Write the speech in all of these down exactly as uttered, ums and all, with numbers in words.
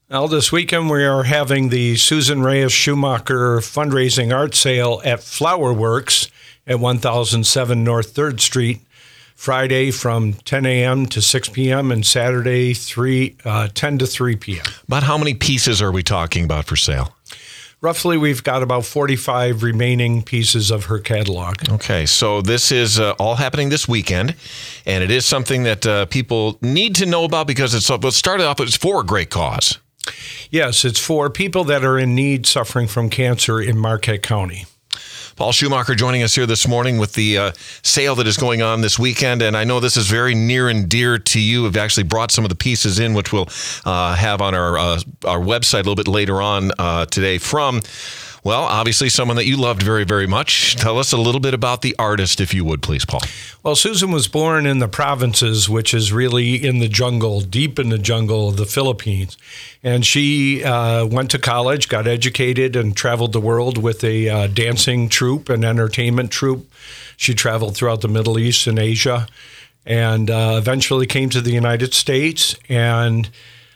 Well, this weekend we are having the Susan Reyes Schumacher fundraising art sale at Flowerworks at one thousand seven North third Street, Friday from ten a.m. to six p.m. and Saturday three, uh, ten to three p.m. About how many pieces are we talking about for sale? Roughly, we've got about forty-five remaining pieces of her catalog. Okay, so this is uh, all happening this weekend, and it is something that uh, people need to know about because it's it started off, it's for a great cause. Yes, it's for people that are in need suffering from cancer in Marquette County. Paul Schumacher joining us here this morning with the uh, sale that is going on this weekend. And I know this is very near and dear to you. We've actually brought some of the pieces in, which we'll uh, have on our uh, our website a little bit later on uh, today from, well, obviously someone that you loved very, very much. Tell us a little bit about the artist, if you would, please, Paul. Well, Susan was born in the provinces, which is really in the jungle, deep in the jungle of the Philippines. And she uh, went to college, got educated, and traveled the world with a uh, dancing troupe and entertainment troupe. She traveled throughout the Middle East and Asia, and uh, eventually came to the United States and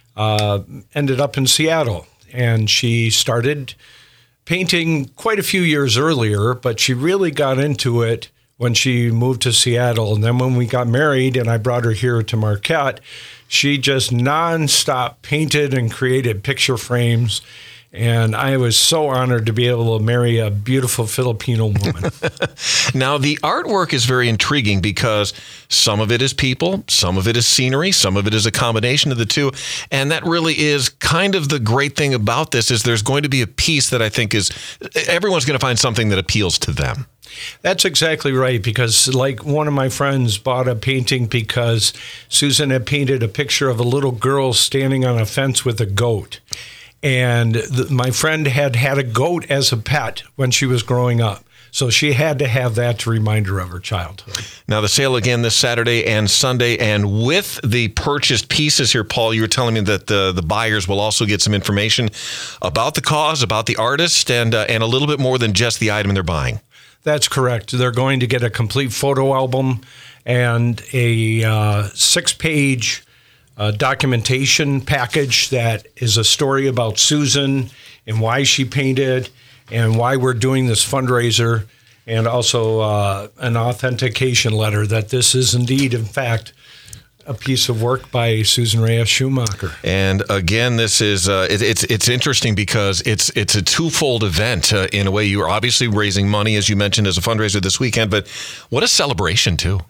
uh, ended up in Seattle. And she started painting quite a few years earlier, but she really got into it when she moved to Seattle. And then when we got married and I brought her here to Marquette, she just nonstop painted and created picture frames. And I was so honored to be able to marry a beautiful Filipino woman. Now, the artwork is very intriguing because some of it is people, some of it is scenery, some of it is a combination of the two. And that really is kind of the great thing about this is there's going to be a piece that I think is, everyone's going to find something that appeals to them. That's exactly right, because like one of my friends bought a painting because Susan had painted a picture of a little girl standing on a fence with a goat. And the, my friend had had a goat as a pet when she was growing up. So she had to have that to remind her of her childhood. Now, the sale again this Saturday and Sunday. And with the purchased pieces here, Paul, you were telling me that the, the buyers will also get some information about the cause, about the artist, and uh, and a little bit more than just the item they're buying. That's correct. They're going to get a complete photo album and a uh, six-page uh, documentation package that is a story about Susan and why she painted and why we're doing this fundraiser, and also uh, an authentication letter that this is indeed, in fact, a piece of work by Susan Reyes Schumacher. And again, this is uh, it, it's it's interesting because it's it's a twofold event. Uh, in a way, you are obviously raising money, as you mentioned, as a fundraiser this weekend, but what a celebration too.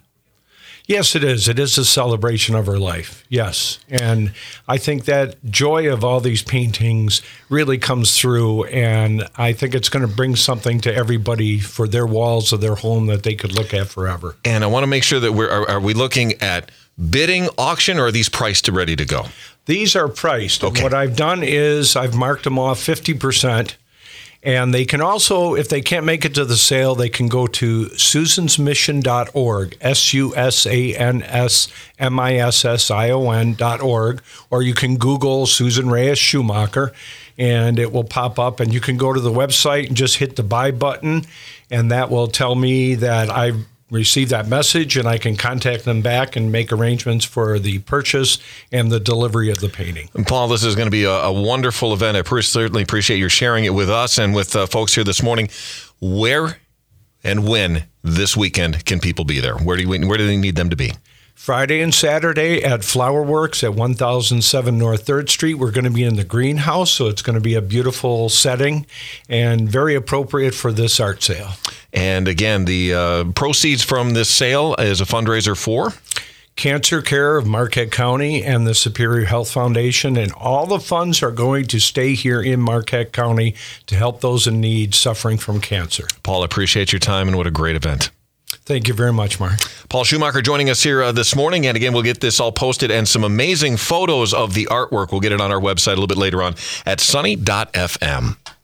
Yes, it is. It is a celebration of her life. Yes. And I think that joy of all these paintings really comes through. And I think it's going to bring something to everybody for their walls of their home that they could look at forever. And I want to make sure that we're, are, are we looking at bidding, auction, or are these priced to ready to go? These are priced. Okay. What I've done is I've marked them off fifty percent. And they can also, if they can't make it to the sale, they can go to susans mission dot org, S U S A N S M I S S I O N dot org, or you can Google Susan Reyes Schumacher, and it will pop up, and you can go to the website and just hit the buy button, and that will tell me that I've receive that message, and I can contact them back and make arrangements for the purchase and the delivery of the painting. And Paul, this is going to be a, a wonderful event. I pre- certainly appreciate your sharing it with us and with uh, folks here this morning. Where and when this weekend can people be there? Where do you, where do they need them to be? Friday and Saturday at Flowerworks at one thousand seven North third Street. We're going to be in the greenhouse, so it's going to be a beautiful setting and very appropriate for this art sale. And again, the uh, proceeds from this sale is a fundraiser for? Cancer Care of Marquette County and the Superior Health Foundation, and all the funds are going to stay here in Marquette County to help those in need suffering from cancer. Paul, I appreciate your time, and what a great event. Thank you very much, Mark. Paul Schumacher joining us here uh, this morning. And again, we'll get this all posted and some amazing photos of the artwork. We'll get it on our website a little bit later on at sunny dot f m.